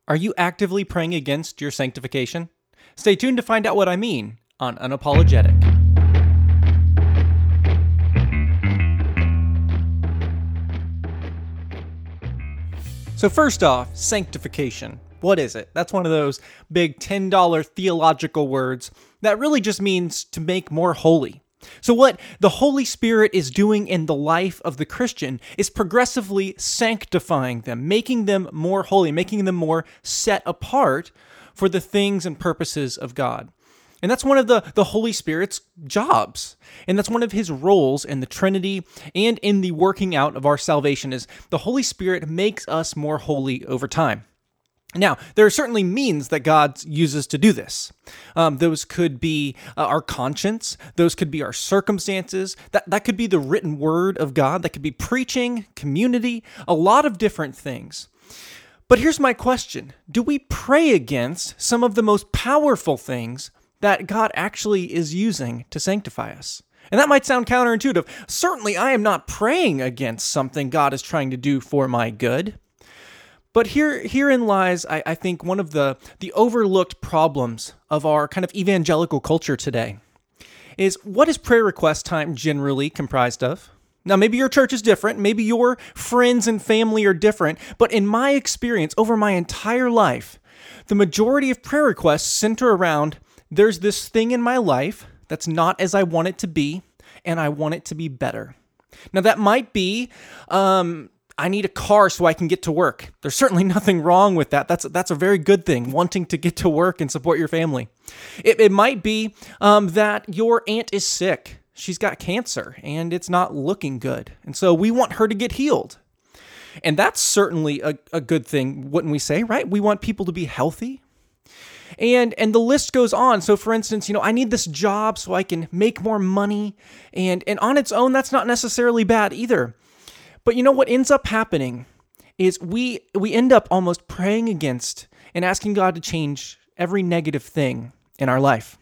Are you actively praying against your sanctification? Stay tuned to find out what I mean on Unapologetic. So first off, sanctification. What is it? That's one of those big $10 theological words that really just means to make more holy. So what the Holy Spirit is doing in the life of the Christian is progressively sanctifying them, making them more holy, making them more set apart for the things and purposes of God. And that's one of the Holy Spirit's jobs. And that's one of his roles in the Trinity and in the working out of our salvation is the Holy Spirit makes us more holy over time. Now, there are certainly means that God uses to do this. Those could be our conscience. Those could be our circumstances. That could be the written word of God. That could be preaching, community, a lot of different things. But here's my question. Do we pray against some of the most powerful things that God actually is using to sanctify us? And that might sound counterintuitive. Certainly, I am not praying against something God is trying to do for my good. But herein lies, I think, one of the overlooked problems of our kind of evangelical culture today is what is prayer request time generally comprised of? Now, maybe your church is different. Maybe your friends and family are different. But in my experience, over my entire life, the majority of prayer requests center around there's this thing in my life that's not as I want it to be, and I want it to be better. Now, that might be I need a car so I can get to work. There's certainly nothing wrong with that. That's a very good thing, wanting to get to work and support your family. It might be that your aunt is sick. She's got cancer and it's not looking good. And so we want her to get healed. And that's certainly a good thing, wouldn't we say, right? We want people to be healthy. And the list goes on. So for instance, I need this job so I can make more money. And on its own, that's not necessarily bad either. But what ends up happening is we end up almost praying against and asking God to change every negative thing in our life.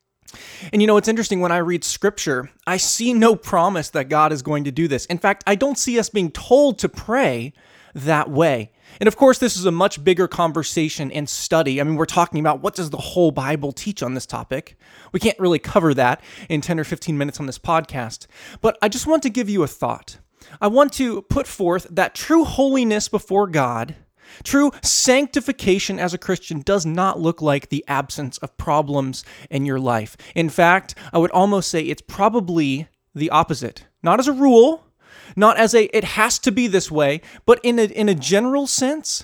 And it's interesting, when I read scripture, I see no promise that God is going to do this. In fact, I don't see us being told to pray that way. And of course, this is a much bigger conversation and study. I mean, we're talking about what does the whole Bible teach on this topic. We can't really cover that in 10 or 15 minutes on this podcast. But I just want to give you a thought. I want to put forth that true holiness before God, true sanctification as a Christian does not look like the absence of problems in your life. In fact, I would almost say it's probably the opposite. Not as a rule, not as it has to be this way, but in a general sense,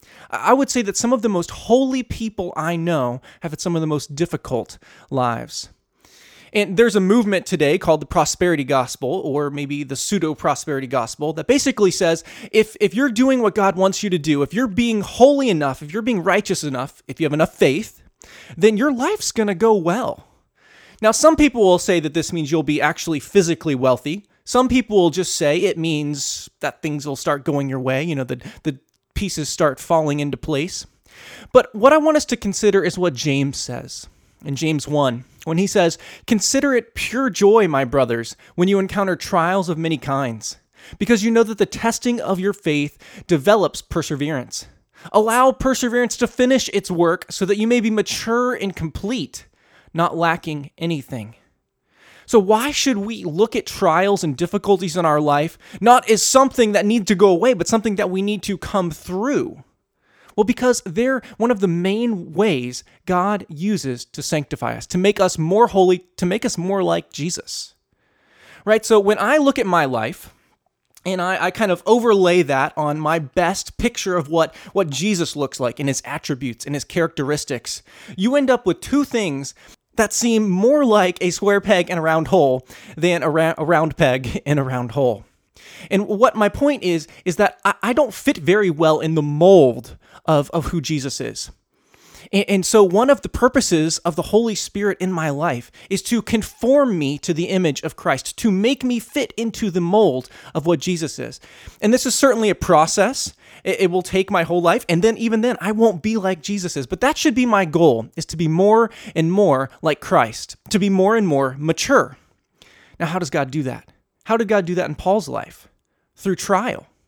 I would say that some of the most holy people I know have had some of the most difficult lives. And there's a movement today called the prosperity gospel, or maybe the pseudo-prosperity gospel, that basically says if you're doing what God wants you to do, if you're being holy enough, if you're being righteous enough, if you have enough faith, then your life's going to go well. Now, some people will say that this means you'll be actually physically wealthy. Some people will just say it means that things will start going your way, the pieces start falling into place. But what I want us to consider is what James says in James 1, when he says, "Consider it pure joy, my brothers, when you encounter trials of many kinds, because you know that the testing of your faith develops perseverance. Allow perseverance to finish its work so that you may be mature and complete, not lacking anything." So why should we look at trials and difficulties in our life not as something that needs to go away, but something that we need to come through? Well, because they're one of the main ways God uses to sanctify us, to make us more holy, to make us more like Jesus. Right? So when I look at my life, and I kind of overlay that on my best picture of what Jesus looks like in his attributes and his characteristics, you end up with two things that seem more like a square peg in a round hole than a round peg in a round hole. And what my point is that I don't fit very well in the mold of who Jesus is. And so one of the purposes of the Holy Spirit in my life is to conform me to the image of Christ, to make me fit into the mold of what Jesus is. And this is certainly a process. It will take my whole life. And then even then, I won't be like Jesus is. But that should be my goal, is to be more and more like Christ, to be more and more mature. Now, how does God do that? How did God do that in Paul's life? Through trial.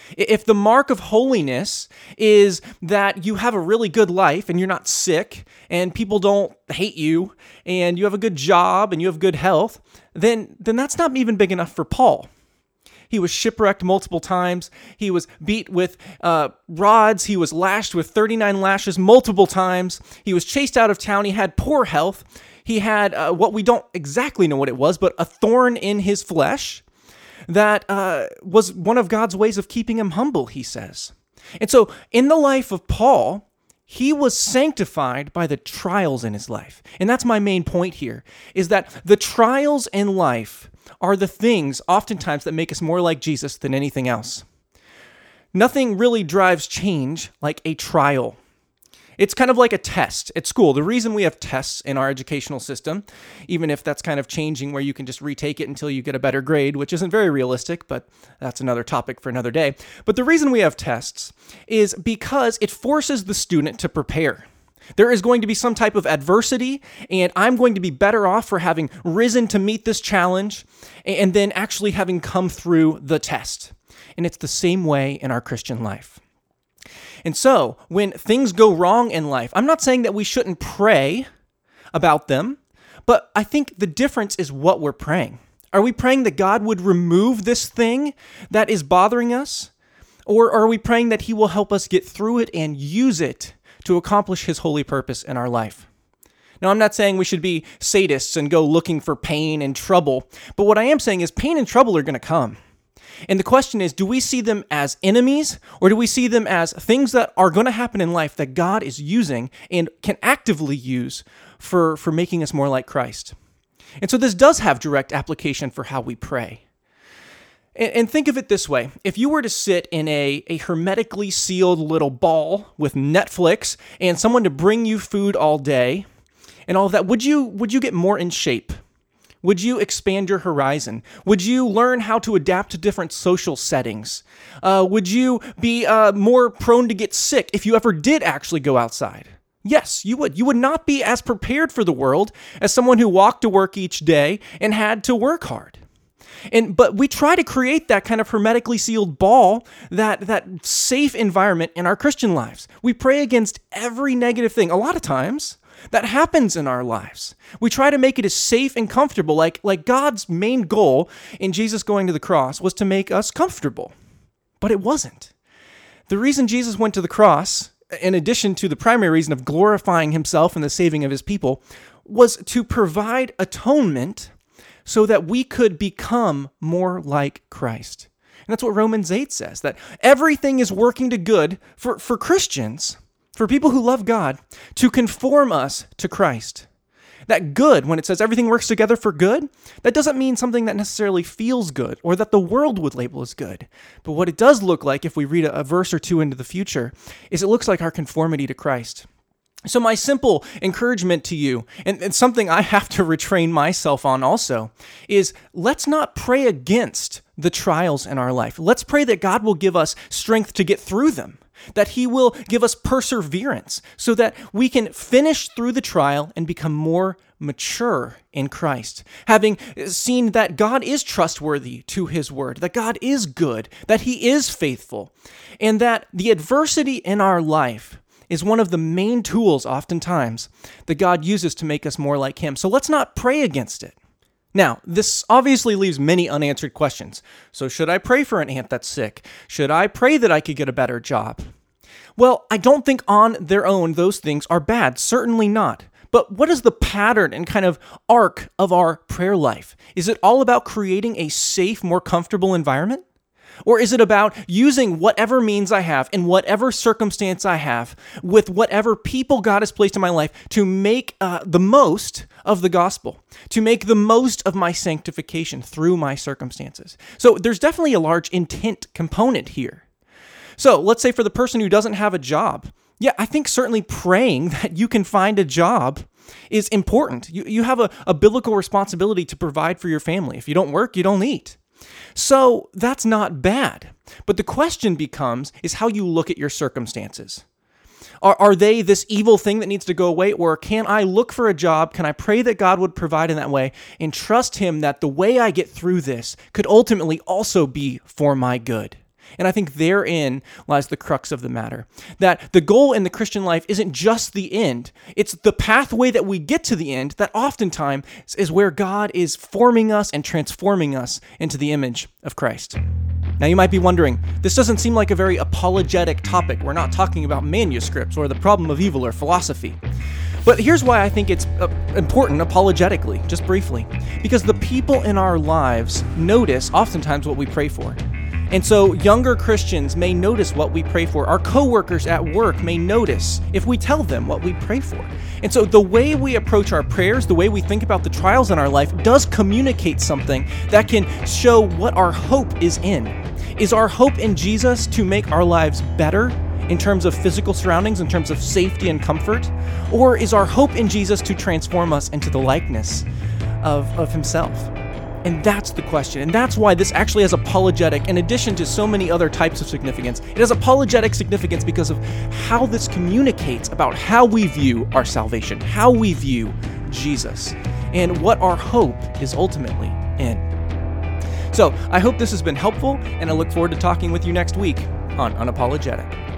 If the mark of holiness is that you have a really good life and you're not sick and people don't hate you and you have a good job and you have good health, then that's not even big enough for Paul. He was shipwrecked multiple times. He was beat with rods. He was lashed with 39 lashes multiple times. He was chased out of town. He had poor health. He had what we don't exactly know what it was, but a thorn in his flesh that was one of God's ways of keeping him humble, he says. And so in the life of Paul, he was sanctified by the trials in his life. And that's my main point here, is that the trials in life are the things oftentimes that make us more like Jesus than anything else. Nothing really drives change like a trial. It's kind of like a test at school. The reason we have tests in our educational system, even if that's kind of changing where you can just retake it until you get a better grade, which isn't very realistic, but that's another topic for another day. But the reason we have tests is because it forces the student to prepare. There is going to be some type of adversity, and I'm going to be better off for having risen to meet this challenge and then actually having come through the test. And it's the same way in our Christian life. And so, when things go wrong in life, I'm not saying that we shouldn't pray about them, but I think the difference is what we're praying. Are we praying that God would remove this thing that is bothering us? Or are we praying that He will help us get through it and use it to accomplish His holy purpose in our life? Now, I'm not saying we should be sadists and go looking for pain and trouble, but what I am saying is pain and trouble are going to come. And the question is, do we see them as enemies, or do we see them as things that are going to happen in life that God is using and can actively use for making us more like Christ? And so this does have direct application for how we pray. And think of it this way. If you were to sit in a hermetically sealed little ball with Netflix and someone to bring you food all day and all of that, would you get more in shape? Would you expand your horizon? Would you learn how to adapt to different social settings? Would you be more prone to get sick if you ever did actually go outside? Yes, you would. You would not be as prepared for the world as someone who walked to work each day and had to work hard. But we try to create that kind of hermetically sealed ball, that safe environment in our Christian lives. We pray against every negative thing. A lot of times, that happens in our lives. We try to make it as safe and comfortable, like God's main goal in Jesus going to the cross was to make us comfortable. But it wasn't. The reason Jesus went to the cross, in addition to the primary reason of glorifying Himself and the saving of His people, was to provide atonement so that we could become more like Christ. And that's what Romans 8 says, that everything is working to good for Christians, for people who love God, to conform us to Christ. That good, when it says everything works together for good, that doesn't mean something that necessarily feels good or that the world would label as good. But what it does look like, if we read a verse or two into the future, is it looks like our conformity to Christ. So my simple encouragement to you, and something I have to retrain myself on also, is let's not pray against the trials in our life. Let's pray that God will give us strength to get through them, that He will give us perseverance so that we can finish through the trial and become more mature in Christ, having seen that God is trustworthy to His word, that God is good, that He is faithful, and that the adversity in our life is one of the main tools oftentimes that God uses to make us more like Him. So let's not pray against it. Now, this obviously leaves many unanswered questions. So should I pray for an aunt that's sick? Should I pray that I could get a better job? Well, I don't think on their own those things are bad. Certainly not. But what is the pattern and kind of arc of our prayer life? Is it all about creating a safe, more comfortable environment? Or is it about using whatever means I have in whatever circumstance I have with whatever people God has placed in my life to make the most of the gospel, to make the most of my sanctification through my circumstances? So there's definitely a large intent component here. So let's say for the person who doesn't have a job, yeah, I think certainly praying that you can find a job is important. You have a biblical responsibility to provide for your family. If you don't work, you don't eat. So that's not bad. But the question becomes, is how you look at your circumstances. Are they this evil thing that needs to go away? Or can I look for a job? Can I pray that God would provide in that way and trust Him that the way I get through this could ultimately also be for my good? And I think therein lies the crux of the matter. That the goal in the Christian life isn't just the end. It's the pathway that we get to the end that oftentimes is where God is forming us and transforming us into the image of Christ. Now you might be wondering, this doesn't seem like a very apologetic topic. We're not talking about manuscripts or the problem of evil or philosophy. But here's why I think it's important apologetically, just briefly. Because the people in our lives notice oftentimes what we pray for. And so younger Christians may notice what we pray for. Our coworkers at work may notice if we tell them what we pray for. And so the way we approach our prayers, the way we think about the trials in our life does communicate something that can show what our hope is in. Is our hope in Jesus to make our lives better in terms of physical surroundings, in terms of safety and comfort? Or is our hope in Jesus to transform us into the likeness of himself? And that's the question. And that's why this actually has apologetic, in addition to so many other types of significance, it has apologetic significance because of how this communicates about how we view our salvation, how we view Jesus, and what our hope is ultimately in. So I hope this has been helpful, and I look forward to talking with you next week on Unapologetic.